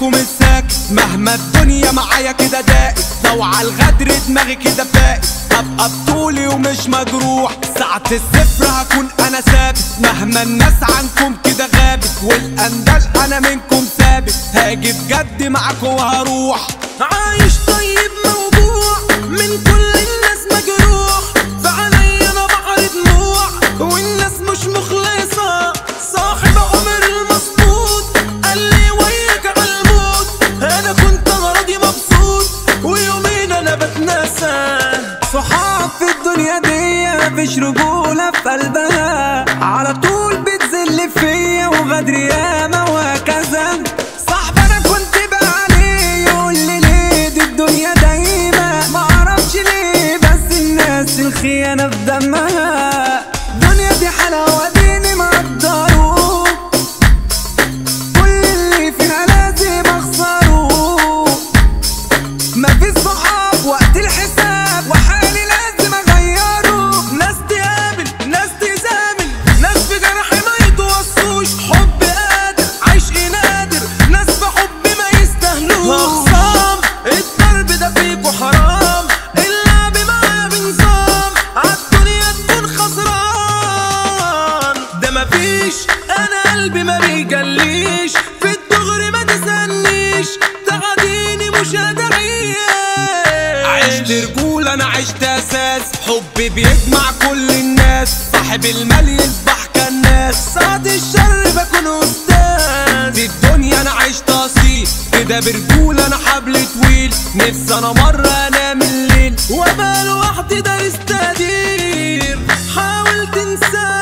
ومش ساكت مهما الدنيا معايا كده داقت، لو عالغدر دماغي كده فاقت هبقى بطولي ومش مجروح، ساعة الصفر هكون انا ثابت مهما الناس عنكم كده غابت، والاندال انا منكم ثابت هاجي بجد معاكم وهروح. عايش طيب موجوع من كل الناس مجروح، فعليا انا بحر دموع والناس مش مخلصة، صاحب عمر المظبوط قال لي وياك عالموت، انا كنت راضي مبسوط ويومين انا بتنسى. صحاب في الدنيا دي مفيش رجولة في قلبها، على طول بتذل فيا وغدر ياما وهكذا. صاحب انا كنت بقى عليه يقول لي ليه دي الدنيا دايما، معرفش ليه بس الناس الخيانة في دمها، الدنيا دي حلاوة ديني مقدره، كل اللي فيها لازم اخسره، مفيش صحاب وقت الحساب وحالي لازم اغيره، ناس تقابل ناس تزامل، ناس في جرح ما يتوصوش، حب قادر عشق نادر، ناس في حب ما يستاهلوش، اخصام الضرب ده فيكوا حرام، اللعب معايا بنظام عالدنيا تكون خسران، ده مفيش انا قلبي ما بيجليش، في الدغري ما تسألنيش، تعاديني مش هدعيش، عشت رجولة انا عشت اساس، حب بيجمع كل الناس، صاحب المال يصبح كالناس، ساعة الشر بكون استاذ، دي الدنيا انا عشت اصيل كده برجولة انا حبل طويل، نفسي انا مرة انام الليل وابقى لوحدي دارس تقدير، حاول تنسى